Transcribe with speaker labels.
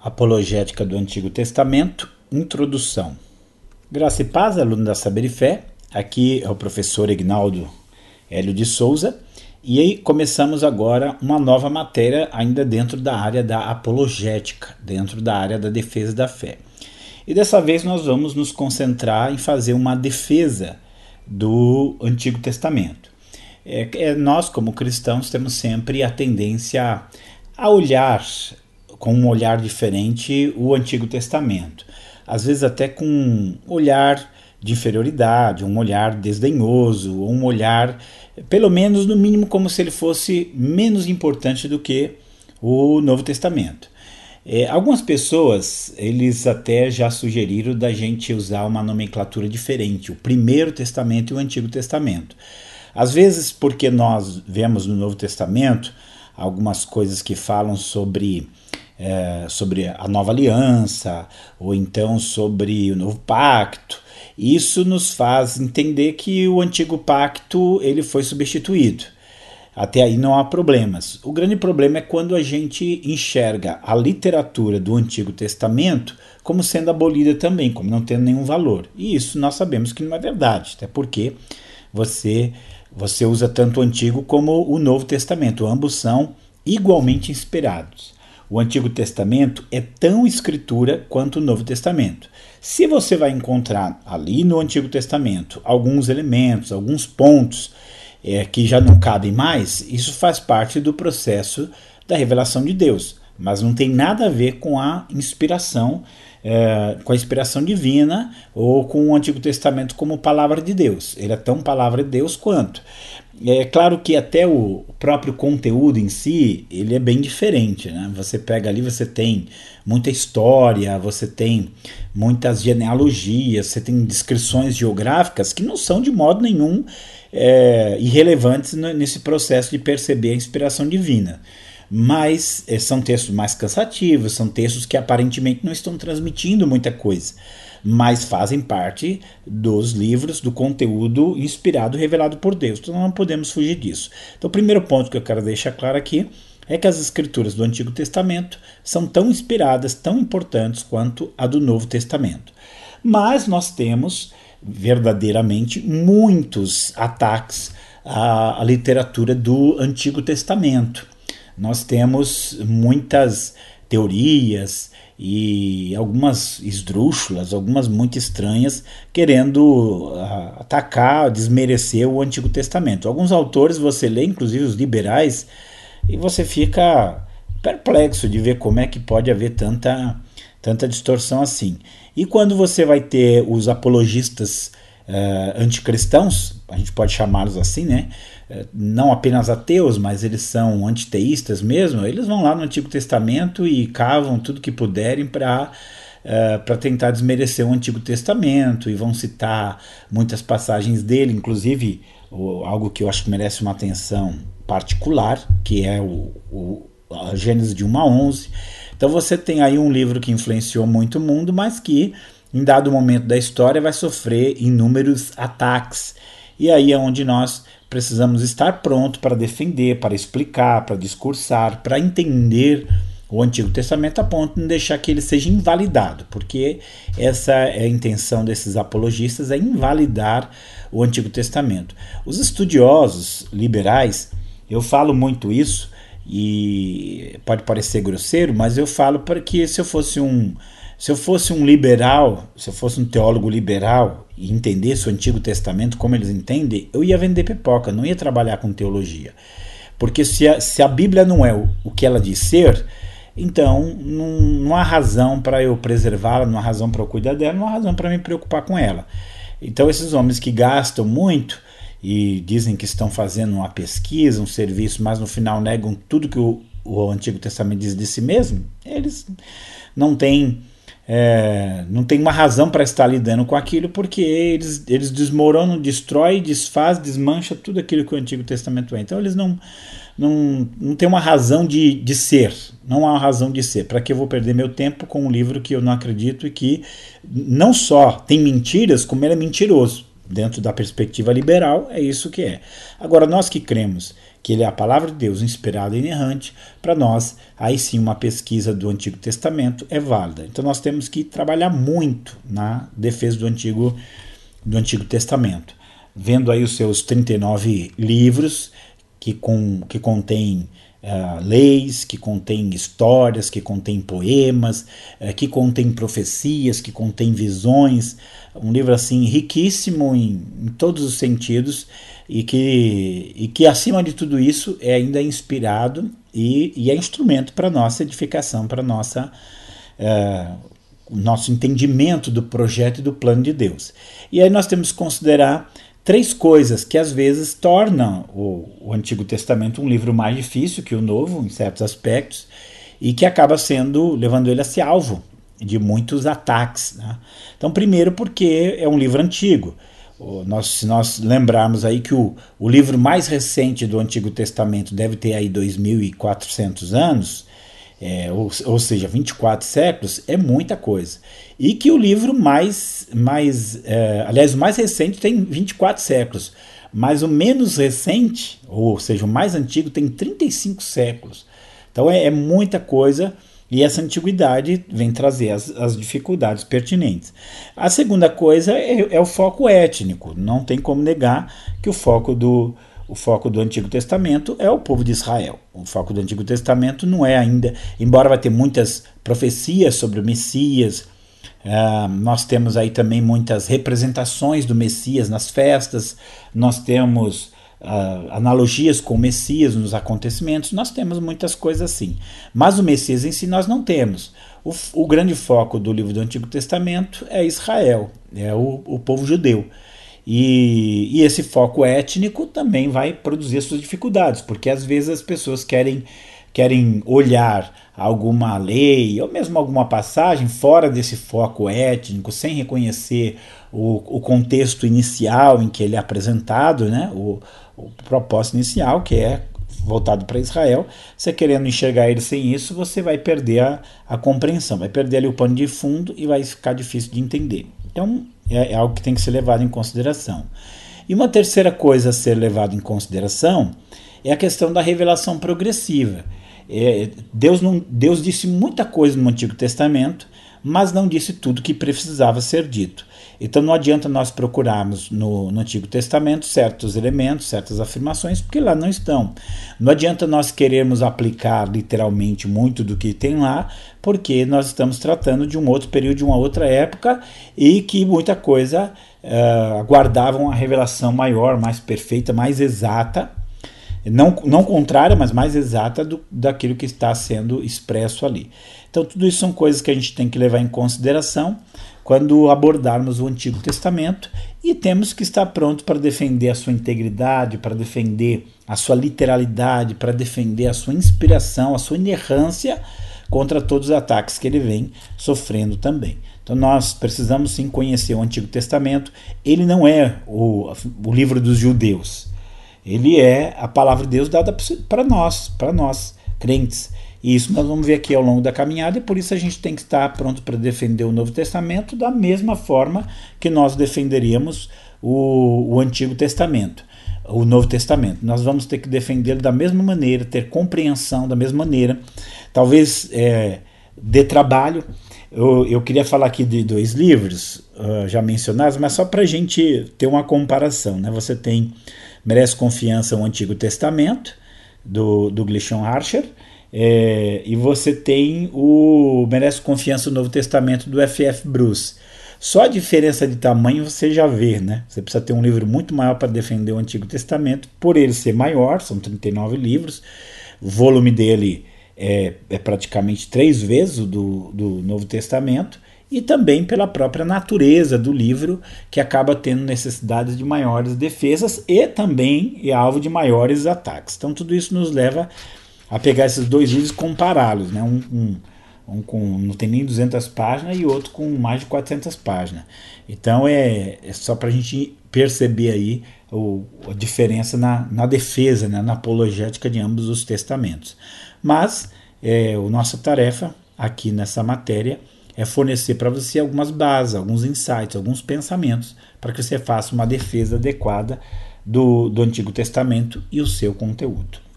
Speaker 1: Apologética do Antigo Testamento, Introdução. Graça e paz, aluno da Saber e Fé. Aqui é o professor Ignaldo Hélio de Souza. E aí começamos agora uma nova matéria ainda dentro da área da apologética, dentro da área da defesa da fé. E dessa vez nós vamos nos concentrar em fazer uma defesa do Antigo Testamento. Nós, como cristãos, temos sempre a tendência a olhar com um olhar diferente o Antigo Testamento. Às vezes até com um olhar de inferioridade, um olhar desdenhoso, um olhar, pelo menos no mínimo, como se ele fosse menos importante do que o Novo Testamento. Algumas pessoas, eles até já sugeriram da gente usar uma nomenclatura diferente, o Primeiro Testamento e o Antigo Testamento. Às vezes porque nós vemos no Novo Testamento algumas coisas que falam sobre a nova aliança, ou então sobre o novo pacto. Isso nos faz entender que o antigo pacto ele foi substituído. Até aí não há problemas. O grande problema é quando a gente enxerga a literatura do Antigo Testamento como sendo abolida também, como não tendo nenhum valor. E isso nós sabemos que não é verdade, até porque você usa tanto o Antigo como o Novo Testamento. Ambos são igualmente inspirados. O Antigo Testamento é tão escritura quanto o Novo Testamento. Se você vai encontrar ali no Antigo Testamento alguns elementos, alguns pontos que já não cabem mais, isso faz parte do processo da revelação de Deus, mas não tem nada a ver com a inspiração divina ou com o Antigo Testamento como palavra de Deus. Ele é tão palavra de Deus quanto. É claro que até o próprio conteúdo em si, ele é bem diferente, né? Você pega ali, você tem muita história, você tem muitas genealogias, você tem descrições geográficas que não são de modo nenhum irrelevantes nesse processo de perceber a inspiração divina. Mas são textos mais cansativos, são textos que aparentemente não estão transmitindo muita coisa, mas fazem parte dos livros, do conteúdo inspirado, revelado por Deus. Então não podemos fugir disso. Então o primeiro ponto que eu quero deixar claro aqui é que as escrituras do Antigo Testamento são tão inspiradas, tão importantes quanto a do Novo Testamento. Mas nós temos verdadeiramente muitos ataques à literatura do Antigo Testamento. Nós temos muitas teorias e algumas esdrúxulas, algumas muito estranhas, querendo atacar, desmerecer o Antigo Testamento. Alguns autores você lê, inclusive os liberais, e você fica perplexo de ver como é que pode haver tanta distorção assim. E quando você vai ter os apologistas anticristãos, a gente pode chamá-los assim, né? Não apenas ateus, mas eles são antiteístas mesmo, eles vão lá no Antigo Testamento e cavam tudo que puderem para tentar desmerecer o Antigo Testamento, e vão citar muitas passagens dele, inclusive algo que eu acho que merece uma atenção particular, que é a Gênesis de 1 a 11. Então você tem aí um livro que influenciou muito o mundo, mas que em dado momento da história vai sofrer inúmeros ataques. E aí é onde nós precisamos estar pronto para defender, para explicar, para discursar, para entender o Antigo Testamento a ponto de não deixar que ele seja invalidado, porque essa é a intenção desses apologistas, é invalidar o Antigo Testamento. Os estudiosos liberais, eu falo muito isso, e pode parecer grosseiro, mas eu falo porque se eu fosse um liberal, se eu fosse um teólogo liberal e entendesse o Antigo Testamento como eles entendem, eu ia vender pipoca, não ia trabalhar com teologia. Porque se a Bíblia não é o que ela diz ser, então não há razão para eu preservá-la, não há razão para eu cuidar dela, não há razão para me preocupar com ela. Então esses homens que gastam muito e dizem que estão fazendo uma pesquisa, um serviço, mas no final negam tudo que o Antigo Testamento diz de si mesmo, eles não têm uma razão para estar lidando com aquilo, porque eles desmoronam, destroem, desfazem, desmancham tudo aquilo que o Antigo Testamento é. Então eles não têm uma razão de ser, não há uma razão de ser. Para que eu vou perder meu tempo com um livro que eu não acredito e que não só tem mentiras, como ele é mentiroso. Dentro da perspectiva liberal, é isso que é. Agora, nós que cremos que ele é a palavra de Deus inspirada e inerrante, para nós, aí sim uma pesquisa do Antigo Testamento é válida. Então nós temos que trabalhar muito na defesa do Antigo Testamento, vendo aí os seus 39 livros que contêm leis, que contém histórias, que contém poemas, que contém profecias, que contém visões, um livro assim riquíssimo em todos os sentidos e que acima de tudo isso é ainda inspirado e é instrumento para nossa edificação, para nosso entendimento do projeto e do plano de Deus. E aí nós temos que considerar 3 coisas que às vezes tornam o Antigo Testamento um livro mais difícil que o Novo, em certos aspectos, e que acaba levando ele a ser alvo de muitos ataques, né? Então, primeiro porque é um livro antigo. Se nós lembrarmos aí que o livro mais recente do Antigo Testamento deve ter aí 2.400 anos, ou seja, 24 séculos, é muita coisa. E que o livro aliás, o mais recente tem 24 séculos, mas o menos recente, ou seja, o mais antigo, tem 35 séculos. Então é muita coisa, e essa antiguidade vem trazer as dificuldades pertinentes. A segunda coisa é o foco étnico. Não tem como negar que o foco do Antigo Testamento é o povo de Israel. O foco do Antigo Testamento não é ainda, embora vai ter muitas profecias sobre o Messias, nós temos aí também muitas representações do Messias nas festas, nós temos analogias com o Messias nos acontecimentos, nós temos muitas coisas assim. Mas o Messias em si nós não temos. O grande foco do livro do Antigo Testamento é Israel, é o povo judeu. E esse foco étnico também vai produzir suas dificuldades, porque às vezes as pessoas querem olhar alguma lei ou mesmo alguma passagem fora desse foco étnico, sem reconhecer o contexto inicial em que ele é apresentado, né? O propósito inicial, que é voltado para Israel. Você querendo enxergar ele sem isso, você vai perder a compreensão, vai perder ali o pano de fundo e vai ficar difícil de entender. Então é algo que tem que ser levado em consideração. E uma terceira coisa a ser levada em consideração é a questão da revelação progressiva. Deus disse muita coisa no Antigo Testamento, mas não disse tudo que precisava ser dito. Então não adianta nós procurarmos no Antigo Testamento certos elementos, certas afirmações, porque lá não estão. Não adianta nós querermos aplicar literalmente muito do que tem lá, porque nós estamos tratando de um outro período, de uma outra época, e que muita coisa aguardava uma revelação maior, mais perfeita, mais exata, não contrária, mas mais exata daquilo que está sendo expresso ali. Então tudo isso são coisas que a gente tem que levar em consideração quando abordarmos o Antigo Testamento, e temos que estar pronto para defender a sua integridade, para defender a sua literalidade, para defender a sua inspiração, a sua inerrância contra todos os ataques que ele vem sofrendo também. Então nós precisamos sim conhecer o Antigo Testamento. Ele não é o livro dos judeus. Ele é a palavra de Deus dada para nós, crentes. E isso nós vamos ver aqui ao longo da caminhada, e por isso a gente tem que estar pronto para defender o Novo Testamento da mesma forma que nós defenderíamos o Antigo Testamento, o Novo Testamento. Nós vamos ter que defendê-lo da mesma maneira, ter compreensão da mesma maneira. Talvez dê trabalho. Eu queria falar aqui de 2 livros já mencionados, mas só para a gente ter uma comparação, né? Você tem Merece Confiança, o Antigo Testamento, do Gleason Archer, e você tem o Merece Confiança, o Novo Testamento, do F.F. Bruce. Só a diferença de tamanho você já vê, né? Você precisa ter um livro muito maior para defender o Antigo Testamento, por ele ser maior, são 39 livros, o volume dele é praticamente 3 vezes o do Novo Testamento, e também pela própria natureza do livro, que acaba tendo necessidades de maiores defesas e também é alvo de maiores ataques. Então tudo isso nos leva a pegar esses 2 livros e compará-los, né? Um com não tem nem 200 páginas e outro com mais de 400 páginas. Então é só para a gente perceber aí a diferença na defesa, né? Na apologética de ambos os testamentos. Mas a nossa tarefa aqui nessa matéria é fornecer para você algumas bases, alguns insights, alguns pensamentos, para que você faça uma defesa adequada do Antigo Testamento e o seu conteúdo.